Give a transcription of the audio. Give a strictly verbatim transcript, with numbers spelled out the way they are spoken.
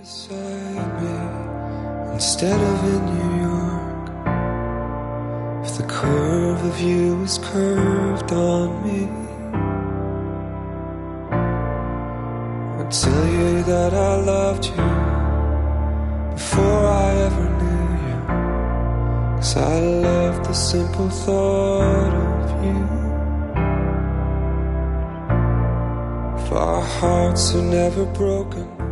beside me instead of in New York. If the curve of you is curved on me, I'd tell you that I loved you before I ever knew you, 'cause I loved the simple thought of you. If our hearts are never broken,